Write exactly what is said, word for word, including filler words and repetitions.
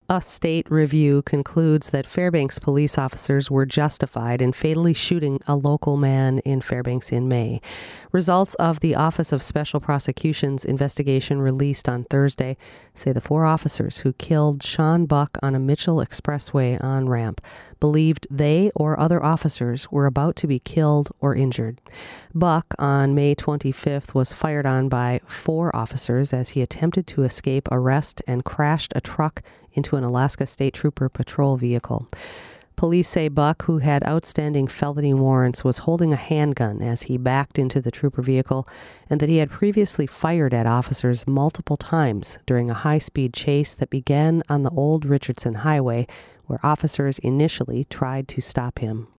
A state review concludes that Fairbanks police officers were justified in fatally shooting a local man in Fairbanks in May. Results of the Office of Special Prosecutions investigation released on Thursday say the four officers who killed Sean Buck on a Mitchell Expressway on-ramp believed they or other officers were about to be killed or injured. Buck, on May twenty-fifth, was fired on by four officers as he attempted to escape arrest and crashed a truck into an Alaska State Trooper patrol vehicle. Police say Buck, who had outstanding felony warrants, was holding a handgun as he backed into the trooper vehicle, and that he had previously fired at officers multiple times during a high-speed chase that began on the Old Richardson Highway, where officers initially tried to stop him.